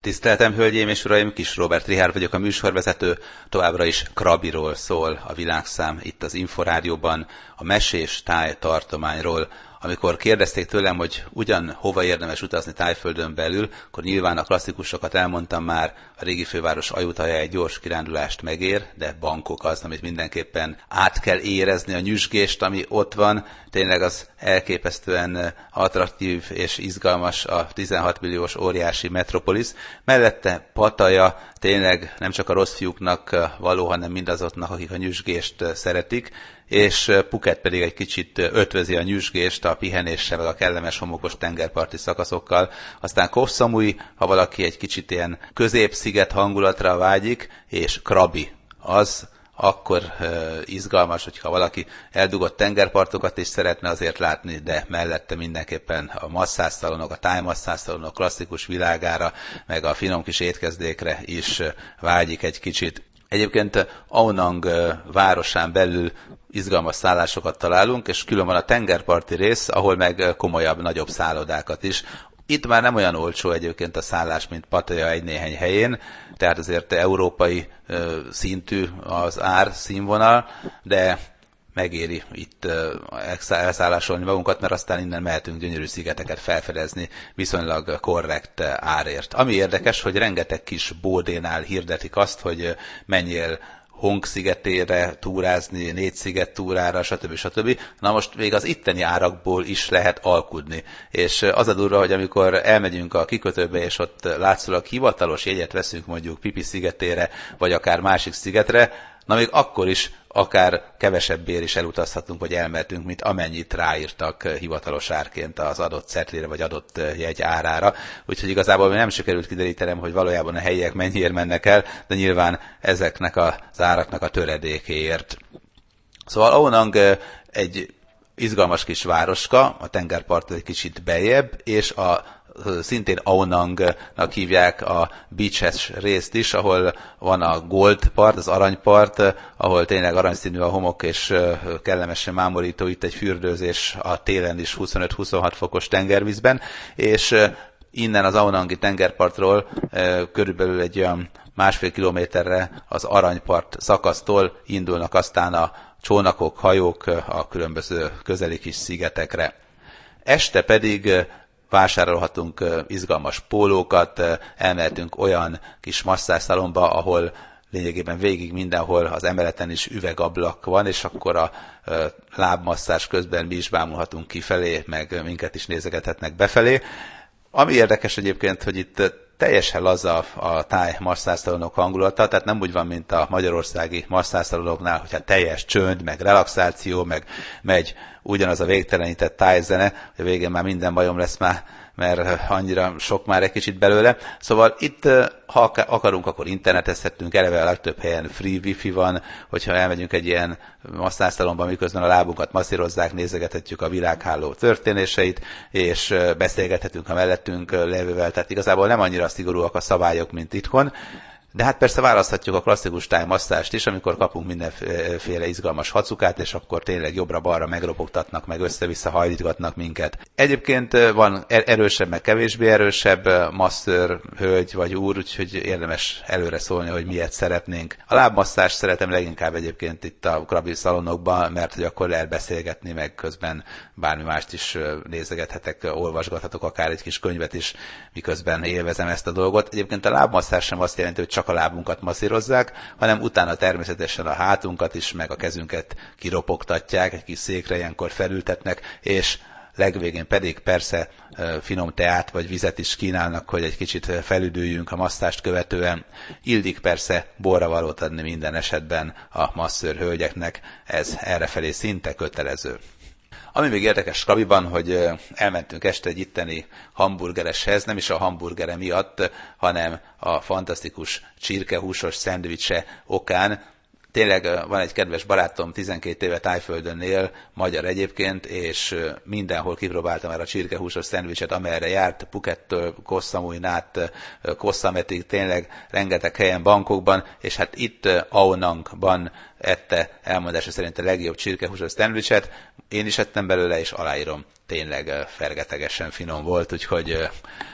Tiszteltem, hölgyeim és uraim, Kis Róbert Richárd vagyok, a műsorvezető. Továbbra is Krabiról szól a világszám itt az Inforádióban, a mesés tájtartományról. Amikor kérdezték tőlem, hogy hova érdemes utazni Tájföldön belül, akkor nyilván a klasszikusokat elmondtam már, a régi főváros Ajutaja egy gyors kirándulást megér, de Bangkok az, amit mindenképpen át kell érezni, a nyüzsgést, ami ott van. Tényleg az elképesztően attraktív és izgalmas a 16 milliós óriási metropolis. Mellette Pattaya tényleg nem csak a rossz fiúknak való, hanem mindazoknak, akik a nyüzsgést szeretik, és Phuket pedig egy kicsit ötvözi a nyüzsgést a pihenéssel, meg a kellemes homokos tengerparti szakaszokkal. Aztán Koh Samui, ha valaki egy kicsit ilyen középsziget hangulatra vágyik, és Krabi az akkor izgalmas, hogyha valaki eldugott tengerpartokat is szeretne azért látni, de mellette mindenképpen a masszásszalonok, a tájmasszásszalonok klasszikus világára, meg a finom kis étkezdékre is vágyik egy kicsit. Egyébként Ao Nang városán belül izgalmas szállásokat találunk, és külön van a tengerparti rész, ahol meg komolyabb, nagyobb szállodákat is. Itt már nem olyan olcsó egyébként a szállás, mint Pattaya egy néhány helyén, tehát azért európai szintű az ár színvonal, de megéri itt elszállásolni magunkat, mert aztán innen mehetünk gyönyörű szigeteket felfedezni viszonylag korrekt árért. Ami érdekes, hogy rengeteg kis bódénál hirdetik azt, hogy menjél Hong szigetére túrázni, 4 sziget túrára, stb. Na most még az itteni árakból is lehet alkudni. És az a durva, hogy amikor elmegyünk a kikötőbe, és ott látszólag hivatalos jegyet veszünk mondjuk Pipi szigetére, vagy akár másik szigetre, na még akkor is akár kevesebbért is elutazhatunk, vagy elmehetünk, mint amennyit ráírtak hivatalos árként az adott cetlére, vagy adott jegy árára. Úgyhogy igazából nem sikerült kiderítenem, hogy valójában a helyiek mennyiért mennek el, de nyilván ezeknek az áraknak a töredékéért. Szóval Ao Nang egy izgalmas kis városka, a tengerparttól egy kicsit beljebb, és szintén Ao Nangnak hívják a beaches részt is, ahol van a Gold part, az aranypart, ahol tényleg aranyszínű a homok, és kellemesen mámorító itt egy fürdőzés a télen is 25-26 fokos tengervízben, és innen az Ao Nangi tengerpartról körülbelül egy olyan 1,5 kilométerre az aranypart szakasztól indulnak aztán a csónakok, hajók a különböző közeli kis szigetekre. Este pedig vásárolhatunk izgalmas pólókat, elmehetünk olyan kis masszásszalonba, ahol lényegében végig mindenhol az emeleten is üvegablak van, és akkor a lábmasszázs közben mi is bámulhatunk kifelé, meg minket is nézegethetnek befelé. Ami érdekes egyébként, hogy itt teljesen laza a táj masszásszalonok hangulata, tehát nem úgy van, mint a magyarországi masszásszalonoknál, hogyha teljes csönd, meg relaxáció, meg megy ugyanaz a végtelenített tájzene, hogy a végén már minden bajom lesz már, mert annyira sok már egy kicsit belőle. Szóval itt, ha akarunk, akkor internetezhetünk, eleve a legtöbb helyen free wifi van, hogyha elmegyünk egy ilyen masszásszalonba, miközben a lábunkat masszírozzák, nézegethetjük a világháló történéseit, és beszélgethetünk a mellettünk lévővel, tehát igazából nem annyira szigorúak a szabályok, mint itthon. De hát persze választhatjuk a klasszikus tájmasszást is, amikor kapunk mindenféle izgalmas hacukát, és akkor tényleg jobbra-balra megropogtatnak, meg össze-vissza hajlítgatnak minket. Egyébként van erősebb, meg kevésbé erősebb masszőr, hölgy vagy úr, úgyhogy érdemes előre szólni, hogy miért szeretnénk. A lábmasszást szeretem leginkább egyébként itt a Krabi szalonokban, mert hogy akkor lehet beszélgetni, meg közben bármi mást is nézegethetek, olvasgathatok akár egy kis könyvet is, miközben élvezem ezt a dolgot. Egyébként a lábmasszás sem azt jelenti, hogy csak a lábunkat masszírozzák, hanem utána természetesen a hátunkat is, meg a kezünket kiropogtatják, egy kis székre ilyenkor felültetnek, és legvégén pedig persze finom teát vagy vizet is kínálnak, hogy egy kicsit felüdüljünk a masszást követően. Illik persze borravalót adni minden esetben a masszőr hölgyeknek, ez errefelé szinte kötelező. Ami még érdekes Krabiban, hogy elmentünk este egy itteni hamburgereshez, nem is a hamburgere miatt, hanem a fantasztikus csirkehúsos szendvicse okán. Tényleg van egy kedves barátom, 12 éve Tájföldön él, magyar egyébként, és mindenhol kipróbáltam már a csirkehúsos szendvicset, amerre járt, Phukettől Koh Samuin át Koh Sametig, tényleg rengeteg helyen, Bangkokban, és hát itt Ao Nangban ette elmondása szerint a legjobb csirkehúsos szendvicset. Én is ettem belőle, és aláírom, tényleg fergetegesen finom volt, úgyhogy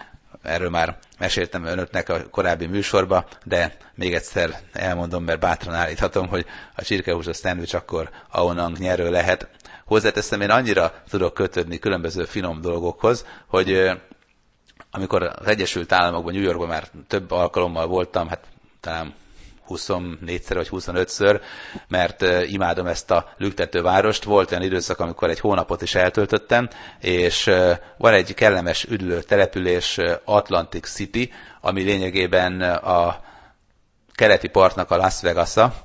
Erről már meséltem önöknek a korábbi műsorba, de még egyszer elmondom, mert bátran állíthatom, hogy a csirkehúsos szendvics akkor Aonang nyerő lehet. Hozzáteszem, én annyira tudok kötődni különböző finom dolgokhoz, hogy amikor az Egyesült Államokban, New Yorkban már több alkalommal voltam, hát talán 24-szer vagy 25-ször, mert imádom ezt a lüktető várost. Volt olyan időszak, amikor egy hónapot is eltöltöttem, és van egy kellemes üdülő település, Atlantic City, ami lényegében a keleti partnak a Las Vegas-a,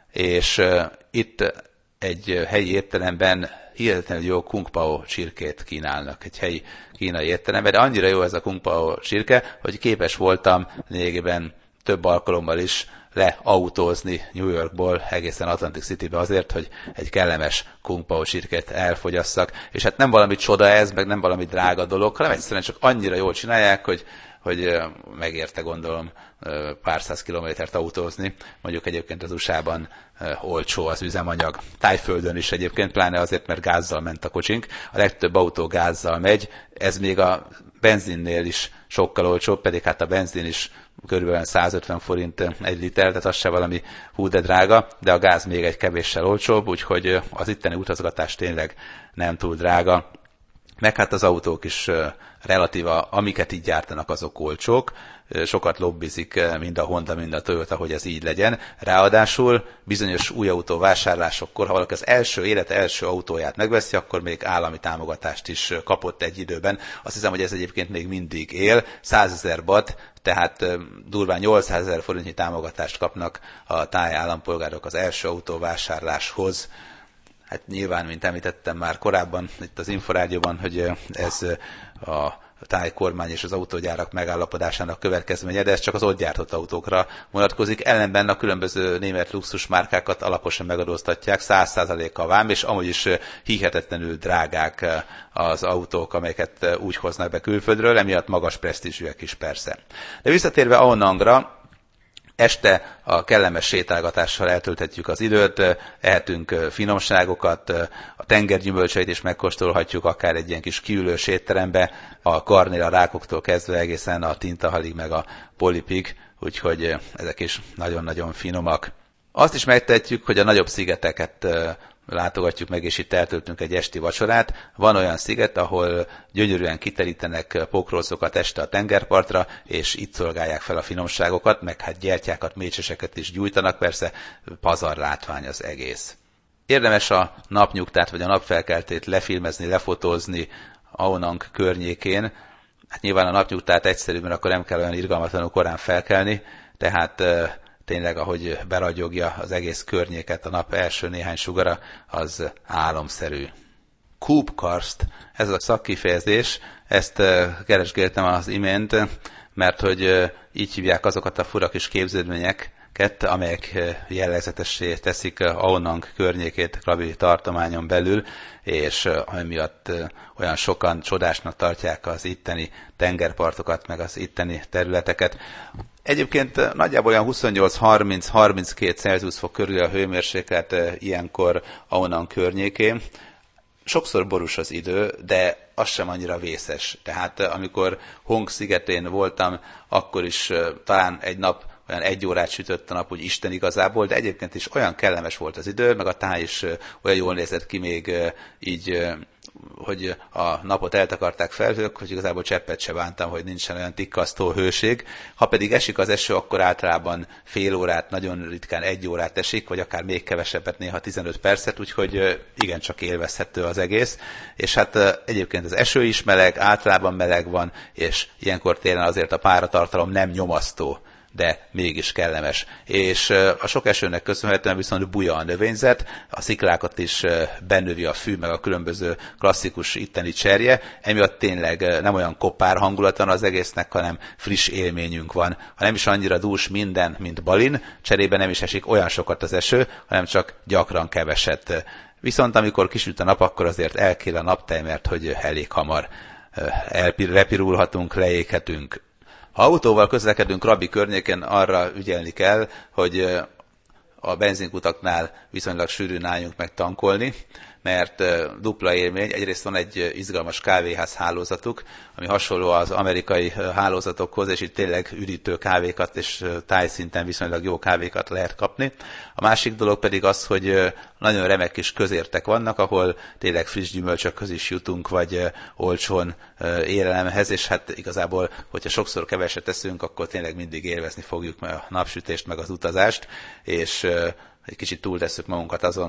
és itt egy helyi étteremben hihetetlenül jó Kung Pao csirkét kínálnak, egy helyi kínai étteremben, de annyira jó ez a Kung Pao csirke, hogy képes voltam lényegében több alkalommal is leautózni New Yorkból egészen Atlantic Citybe azért, hogy egy kellemes Kung Pao csirkét elfogyasszak. És hát nem valami csoda ez, meg nem valami drága dolog, hanem egyszerűen csak annyira jól csinálják, hogy megérte, gondolom, pár száz kilométert autózni. Mondjuk egyébként az USA-ban olcsó az üzemanyag. Tájföldön is egyébként, pláne azért, mert gázzal ment a kocsink. A legtöbb autó gázzal megy, ez még a benzinnél is sokkal olcsóbb, pedig hát a benzin is körülbelül 150 forint egy liter, tehát az se valami hú de drága, de a gáz még egy kevéssel olcsóbb, úgyhogy az itteni utazgatás tényleg nem túl drága. Meg hát az autók is relatíva, amiket így gyártanak, azok olcsók, sokat lobbizik mind a Honda, mind a Toyota, hogy ez így legyen. Ráadásul bizonyos új autó vásárlásokkor, ha valaki az élete első autóját megveszi, akkor még állami támogatást is kapott egy időben. Azt hiszem, hogy ez egyébként még mindig él. 100 000 baht, tehát durván 800 000 forintnyi támogatást kapnak a táj állampolgárok az első autó vásárláshoz. Hát nyilván, mint említettem már korábban itt az Inforádióban, hogy ez a táj kormány és az autógyárak megállapodásának következménye, de ez csak az ott gyártott autókra vonatkozik. Ellenben a különböző német luxusmárkákat alaposan megadóztatják, 100%-kal vám, és amúgy is hihetetlenül drágák az autók, amelyeket úgy hoznak be külföldről, emiatt magas presztízsűek is persze. De visszatérve Aonangra, este a kellemes sétálgatással eltölthetjük az időt, ehetünk finomságokat, a tengergyümölcseit is megkóstolhatjuk, akár egy ilyen kis kiülős étterembe, a karnél, rákoktól kezdve egészen a tintahalig meg a polipig, úgyhogy ezek is nagyon-nagyon finomak. Azt is megtehetjük, hogy a nagyobb szigeteket látogatjuk meg, és itt eltöltünk egy esti vacsorát. Van olyan sziget, ahol gyönyörűen kiterítenek pokrócokat este a tengerpartra, és itt szolgálják fel a finomságokat, meg hát gyertyákat, mécseseket is gyújtanak, persze pazar látvány az egész. Érdemes a napnyugtát vagy a napfelkeltét lefilmezni, lefotózni Aonang környékén. Hát nyilván a napnyugtát egyszerű, mert akkor nem kell olyan irgalmatlanul korán felkelni, tehát tényleg, ahogy beragyogja az egész környéket a nap első néhány sugara, az álomszerű. Koopkarst, ez a szakkifejezés, ezt keresgéltem az imént, mert hogy így hívják azokat a fura kis képződményeket, amelyek jellegzetessé teszik Aonang környékét Krabi tartományon belül, és amiatt olyan sokan csodásnak tartják az itteni tengerpartokat, meg az itteni területeket. Egyébként nagyjából olyan 28-30-32 Celsius fok körül a hőmérséklet ilyenkor Aonang környékén. Sokszor borús az idő, de az sem annyira vészes. Tehát amikor Hong szigetén voltam, akkor is talán egy nap olyan 1 órát sütött a nap, úgy Isten igazából, de egyébként is olyan kellemes volt az idő, meg a táj is olyan jól nézett ki még így, hogy a napot eltakarták felhők, hogy igazából cseppet se bántam, hogy nincsen olyan tikkasztó hőség. Ha pedig esik az eső, akkor általában fél órát, nagyon ritkán 1 órát esik, vagy akár még kevesebbet, néha 15 percet, úgyhogy igencsak élvezhető az egész. És hát egyébként az eső is meleg, általában meleg van, és ilyenkor télen azért a páratartalom nem nyomasztó, de mégis kellemes. És a sok esőnek köszönhetően viszont buja a növényzet, a sziklákat is benövi a fű, meg a különböző klasszikus itteni cserje, emiatt tényleg nem olyan kopár hangulat van az egésznek, hanem friss élményünk van. Ha nem is annyira dús minden, mint Balin, cserébe nem is esik olyan sokat az eső, hanem csak gyakran keveset. Viszont amikor kisüt a nap, akkor azért elkél a naptej, mert hogy elég hamar repirulhatunk, leéghetünk. Ha autóval közlekedünk Krabi környéken, arra ügyelni kell, hogy a benzinkutaknál viszonylag sűrűn álljunk meg tankolni, mert dupla élmény. Egyrészt van egy izgalmas kávéház hálózatuk, ami hasonló az amerikai hálózatokhoz, és itt tényleg üdítő kávékat és tájszinten viszonylag jó kávékat lehet kapni. A másik dolog pedig az, hogy nagyon remek kis közértek vannak, ahol tényleg friss gyümölcsökhöz is jutunk, vagy olcsón élelemhez, és hát igazából, hogyha sokszor keveset teszünk, akkor tényleg mindig élvezni fogjuk a napsütést, meg az utazást, és egy kicsit túltesszük magunkat azon,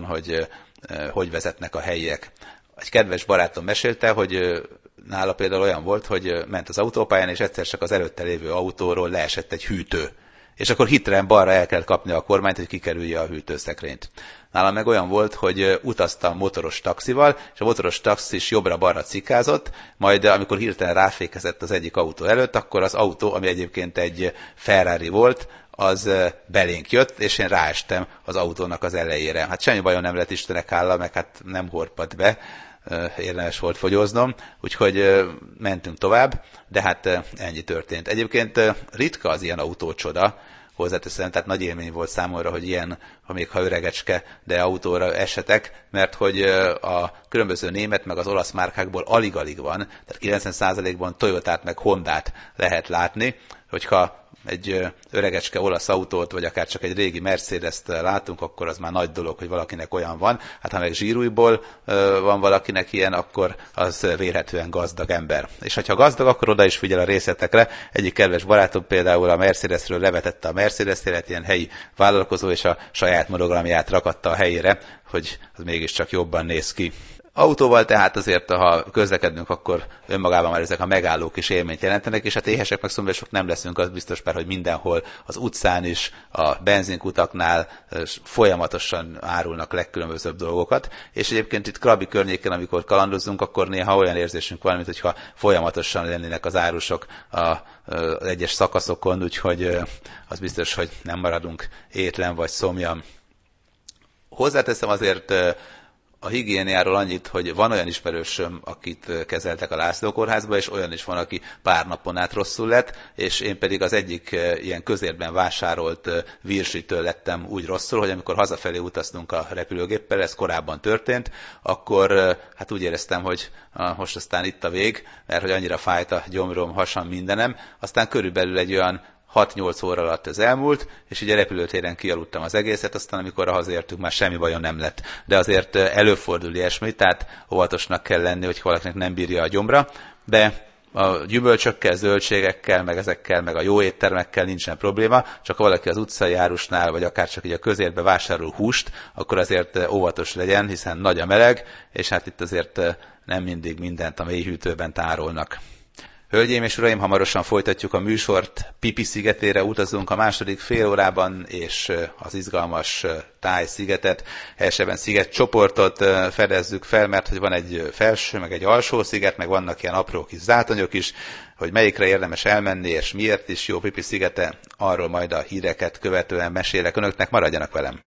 hogy vezetnek a helyiek. Egy kedves barátom mesélte, hogy nála például olyan volt, hogy ment az autópályán, és egyszer csak az előtte lévő autóról leesett egy hűtő. És akkor hirtelen balra el kell kapni a kormányt, hogy kikerülje a hűtőszekrényt. Nálam meg olyan volt, hogy utaztam motoros taxival, és a motoros taxis jobbra-balra cikázott, majd amikor hirtelen ráfékezett az egyik autó előtt, akkor az autó, ami egyébként egy Ferrari volt, az belénk jött, és én ráestem az autónak az elejére. Hát semmi bajom nem lett, Istenek hála, meg hát nem horpadt be, érdemes volt fogyóznom, úgyhogy mentünk tovább, de hát ennyi történt. Egyébként ritka az ilyen autócsoda, hozzáteszem, tehát nagy élmény volt számomra, hogy ilyen, még ha öregecske, de autóra esetek, mert hogy a különböző német meg az olasz márkákból alig-alig van, tehát 90%-ban Toyotát meg Hondát lehet látni, hogyha egy öregecske olasz autót, vagy akár csak egy régi Mercedes-t látunk, akkor az már nagy dolog, hogy valakinek olyan van. Hát ha meg zsírújból van valakinek ilyen, akkor az vélhetően gazdag ember. És ha gazdag, akkor oda is figyel a részletekre. Egyik kedves barátom például a Mercedesről levetette a Mercedes-t, ilyen helyi vállalkozó, és a saját monogramját rakatta a helyére, hogy az mégiscsak jobban néz ki. Autóval tehát azért, ha közlekedünk, akkor önmagában már ezek a megállók is élményt jelentenek, és hát éhesek meg szomjasok nem leszünk, az biztos, mert hogy mindenhol, az utcán is, a benzinkutaknál folyamatosan árulnak legkülönbözőbb dolgokat, és egyébként itt Krabi környéken, amikor kalandozunk, akkor néha olyan érzésünk van, mintha folyamatosan lennének az árusok az egyes szakaszokon, úgyhogy az biztos, hogy nem maradunk étlen vagy szomjan. Hozzáteszem azért a higiéniáról annyit, hogy van olyan ismerősöm, akit kezeltek a László kórházba, és olyan is van, aki pár napon át rosszul lett, és én pedig az egyik ilyen közértben vásárolt virsitől lettem úgy rosszul, hogy amikor hazafelé utaztunk a repülőgéppel, ez korábban történt, akkor hát úgy éreztem, hogy most aztán itt a vég, mert hogy annyira fájt a gyomrom, hasam, mindenem, aztán körülbelül egy olyan 6-8 óra alatt ez elmúlt, és ugye repülőtéren kialudtam az egészet, aztán amikor hazaértünk, már semmi bajom nem lett. De azért előfordul ilyesmi, tehát óvatosnak kell lenni, hogy valakinek nem bírja a gyomra, de a gyümölcsökkel, zöldségekkel, meg ezekkel, meg a jó éttermekkel nincsen probléma, csak ha valaki az utcai árusnál, vagy akár csak így a közértbe vásárol húst, akkor azért óvatos legyen, hiszen nagy a meleg, és hát itt azért nem mindig mindent a mélyhűtőben tárolnak. Hölgyeim és uraim, hamarosan folytatjuk a műsort, Pipi szigetére utazunk a második fél órában, és az izgalmas Táj szigetet, helyesebben szigetcsoportot fedezzük fel, mert hogy van egy felső, meg egy alsó sziget, meg vannak ilyen apró kis zátonyok is, hogy melyikre érdemes elmenni, és miért is jó Pipi szigete, arról majd a híreket követően mesélek önöknek, maradjanak velem!